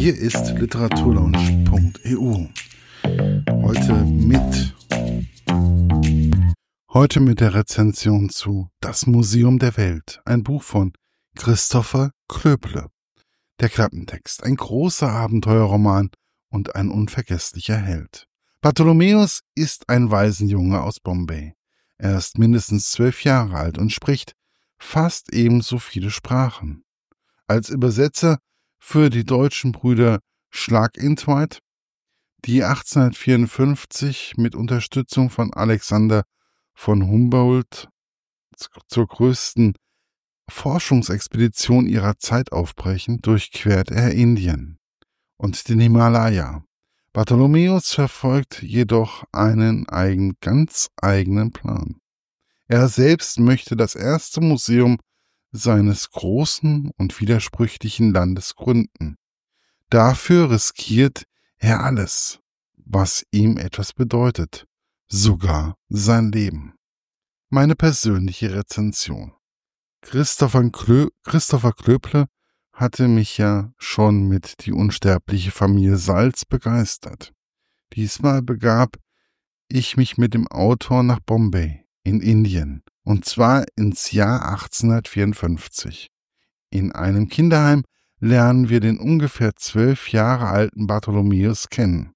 Hier ist literaturlaunch.eu. Heute mit der Rezension zu Das Museum der Welt, ein Buch von Christopher Klöble. Der Klappentext, ein großer Abenteuerroman und ein unvergesslicher Held. Bartholomäus ist ein Waisenjunge aus Bombay. Er ist mindestens 12 Jahre alt und spricht fast ebenso viele Sprachen. Als Übersetzer für die deutschen Brüder Schlagintweit, die 1854 mit Unterstützung von Alexander von Humboldt zur größten Forschungsexpedition ihrer Zeit aufbrechen, durchquert er Indien und den Himalaya. Bartholomäus verfolgt jedoch einen ganz eigenen Plan. Er selbst möchte das erste Museum seines großen und widersprüchlichen Landes gründen. Dafür riskiert er alles, was ihm etwas bedeutet, sogar sein Leben. Meine persönliche Rezension. Christopher Klöble hatte mich ja schon mit Die unsterbliche Familie Salz begeistert. Diesmal begab ich mich mit dem Autor nach Bombay in Indien, und zwar ins Jahr 1854. In einem Kinderheim lernen wir den ungefähr 12 Jahre alten Bartholomäus kennen.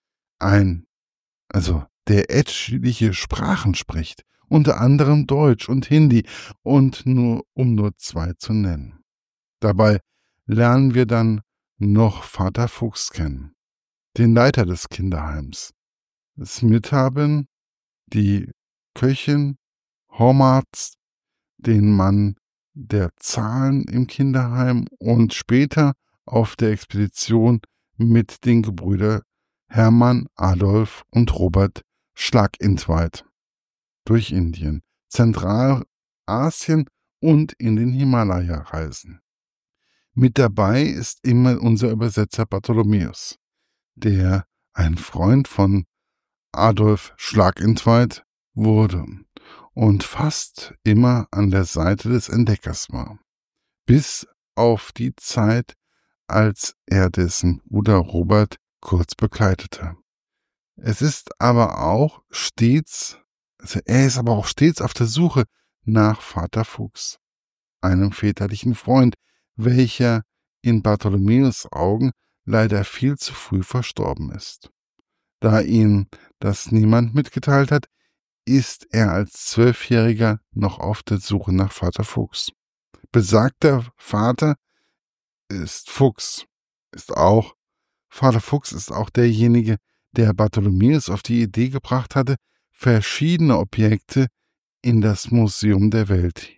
Der etliche Sprachen spricht, unter anderem Deutsch und Hindi, und um nur 2 zu nennen. Dabei lernen wir dann noch Vater Fuchs kennen, den Leiter des Kinderheims, Smithaben, die Köchin, Hormazd, den Mann der Zahlen im Kinderheim und später auf der Expedition mit den Gebrüdern Hermann, Adolf und Robert Schlagintweit durch Indien, Zentralasien und in den Himalaya reisen. Mit dabei ist immer unser Übersetzer Bartholomäus, der ein Freund von Adolf Schlagintweit wurde und fast immer an der Seite des Entdeckers war, bis auf die Zeit, als er dessen Bruder Robert kurz begleitete. Er ist aber auch stets auf der Suche nach Vater Fuchs, einem väterlichen Freund, welcher in Bartholomäus Augen leider viel zu früh verstorben ist. Da ihm das niemand mitgeteilt hat, ist er als 12-Jähriger noch auf der Suche nach Vater Fuchs. Besagter Vater Vater Fuchs ist auch derjenige, der Bartholomäus auf die Idee gebracht hatte, verschiedene Objekte in das Museum der Welt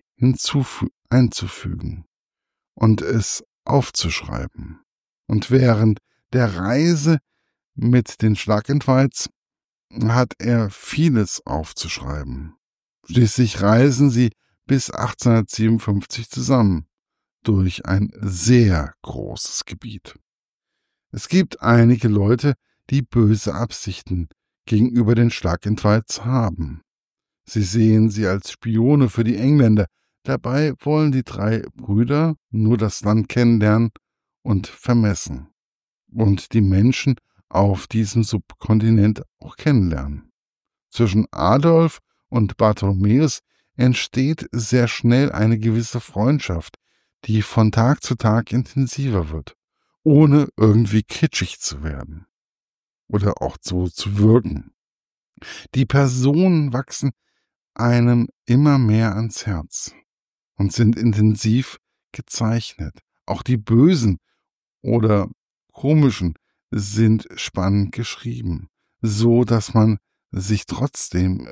einzufügen und es aufzuschreiben. Und während der Reise mit den Schlagintweits hat er vieles aufzuschreiben. Schließlich reisen sie bis 1857 zusammen durch ein sehr großes Gebiet. Es gibt einige Leute, die böse Absichten gegenüber den Schlagintweits haben. Sie sehen sie als Spione für die Engländer. Dabei wollen die 3 Brüder nur das Land kennenlernen und vermessen und die Menschen auf diesem Subkontinent auch kennenlernen. Zwischen Adolf und Bartholomäus entsteht sehr schnell eine gewisse Freundschaft, die von Tag zu Tag intensiver wird, ohne irgendwie kitschig zu werden oder auch so zu wirken. Die Personen wachsen einem immer mehr ans Herz und sind intensiv gezeichnet. Auch die Bösen oder Komischen sind spannend geschrieben, so dass man sie trotzdem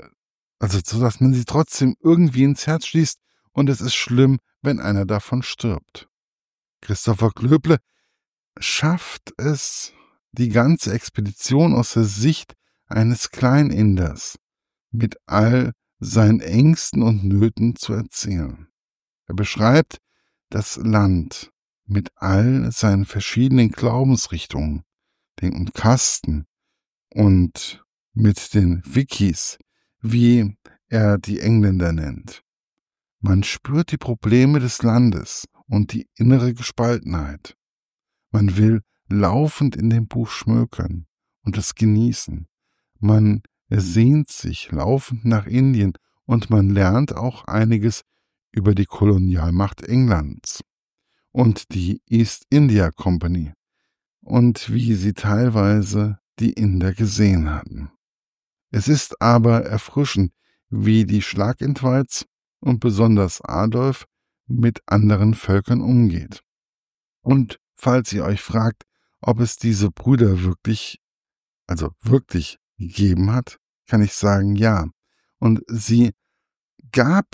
irgendwie ins Herz schließt, und es ist schlimm, wenn einer davon stirbt. Christopher Klöble schafft es, die ganze Expedition aus der Sicht eines Kleininders mit all seinen Ängsten und Nöten zu erzählen. Er beschreibt das Land mit all seinen verschiedenen Glaubensrichtungen und Kasten und mit den Wikis, wie er die Engländer nennt. Man spürt die Probleme des Landes und die innere Gespaltenheit. Man will laufend in dem Buch schmökern und es genießen. Man sehnt sich laufend nach Indien und man lernt auch einiges über die Kolonialmacht Englands und die East India Company und wie sie teilweise die Inder gesehen hatten. Es ist aber erfrischend, wie die Schlagintweiz und besonders Adolf mit anderen Völkern umgeht. Und falls ihr euch fragt, ob es diese Brüder wirklich gegeben hat, kann ich sagen, ja. Und sie gab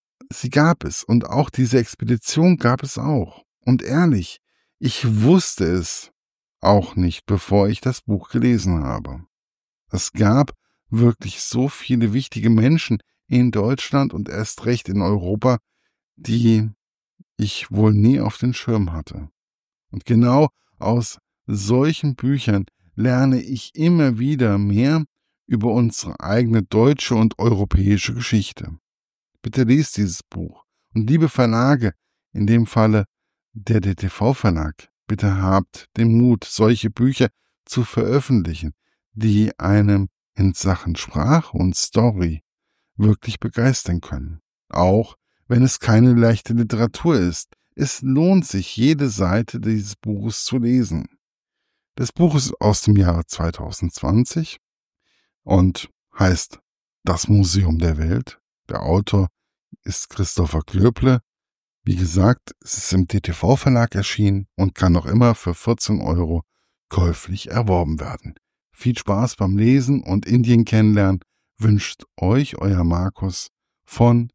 es und auch diese Expedition gab es auch. Und ehrlich, ich wusste es auch nicht, bevor ich das Buch gelesen habe. Es gab wirklich so viele wichtige Menschen in Deutschland und erst recht in Europa, die ich wohl nie auf den Schirm hatte. Und genau aus solchen Büchern lerne ich immer wieder mehr über unsere eigene deutsche und europäische Geschichte. Bitte lest dieses Buch. Und liebe Verlage, in dem Falle der DTV-Verlag, bitte habt den Mut, solche Bücher zu veröffentlichen, die einem in Sachen Sprache und Story wirklich begeistern können. Auch wenn es keine leichte Literatur ist. Es lohnt sich, jede Seite dieses Buches zu lesen. Das Buch ist aus dem Jahre 2020 und heißt Das Museum der Welt. Der Autor ist Christopher Klöble. Wie gesagt, es ist im DTV-Verlag erschienen und kann noch immer für 14 € käuflich erworben werden. Viel Spaß beim Lesen und Indien kennenlernen wünscht euer Markus von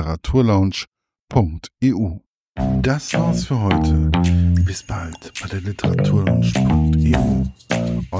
literaturlaunch.eu. Das war's für heute. Bis bald bei der literaturlaunch.eu.